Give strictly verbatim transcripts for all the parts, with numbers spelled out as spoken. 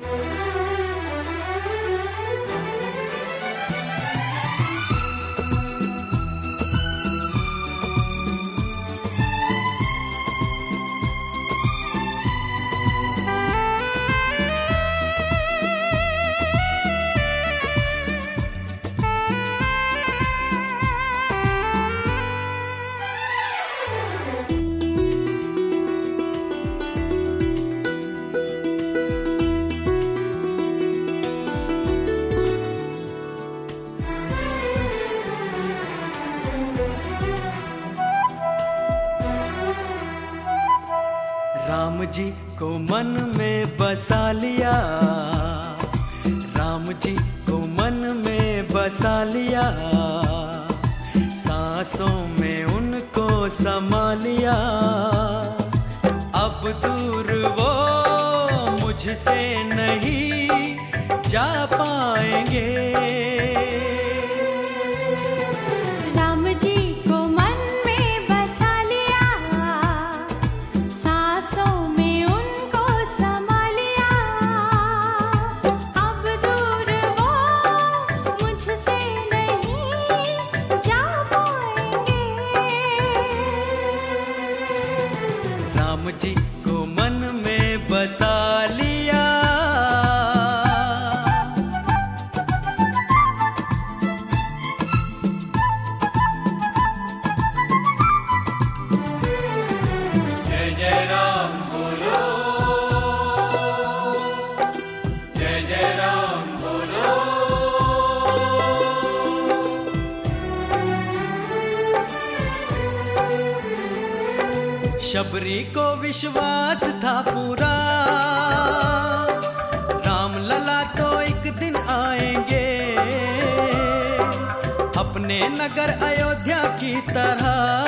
राम जी को मन में बसा लिया, राम जी को मन में बसा लिया, सांसों में उनको समा लिया। अब दूर वो मुझसे नहीं जा पाएंगे। राम जी को मन में बसा लिया। जय जय राम बोलो, जय जय राम बोलो। शबरी को विश्वास था पूरा, राम लला तो एक दिन आएंगे, अपने नगर अयोध्या की तरह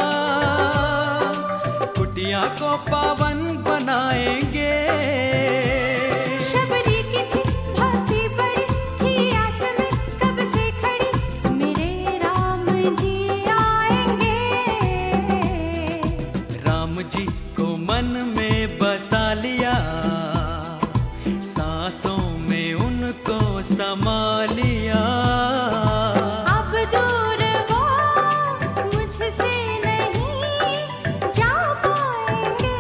कुटिया को पावन बनाएंगे। शबरी की थी भांति बड़ी, थी आस में कब से खड़ी, मेरे राम जी आएंगे। राम जी को मन में बसा लिया, सांसों में उनको समा लिया। अब दूर वो मुझसे नहीं जा पाएंगे।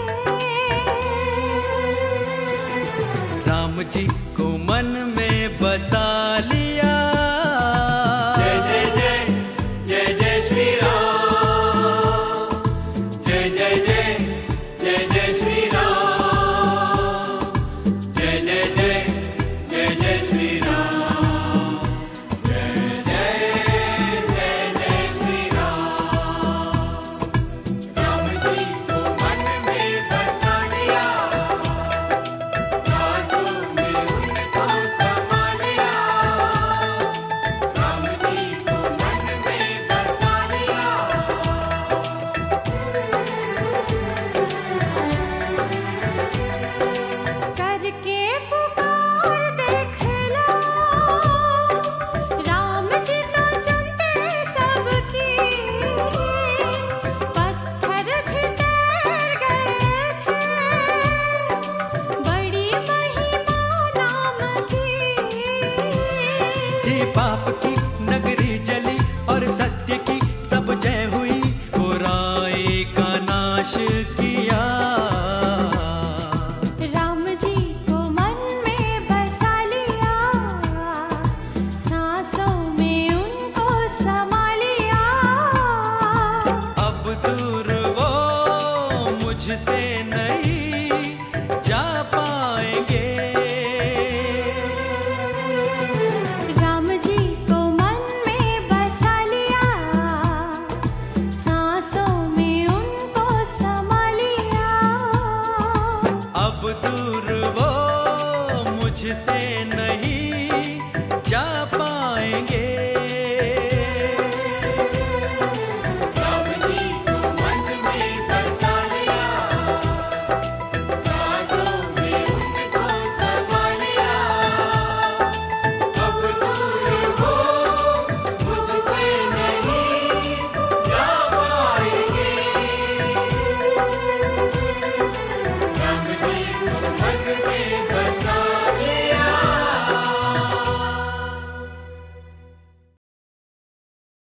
राम जी को मन में बसा लिया। जय जय जय जय जय श्री राम, जय जय जय जय जय श्री राम, जय जय जय जय जय श्री राम, जय जय जय जय श्री राम। राम जी को मन में बसा लिया, सांसों में उनको समा लिया। राम जी को मन में बसा लिया। करके पुकार देख लो, राम जी तो सुनते सबकी, पत्थर भी तैर गए थे, बड़ी महिमा नाम की। थी पाप की नगरी जली और सत्य की तब जय हुई, बुराई का नाश किया। राम जी को मन में बसा लिया, सांसों में उनको समा लिया। अब दूर वो मुझसे नहीं जा पाएंगे।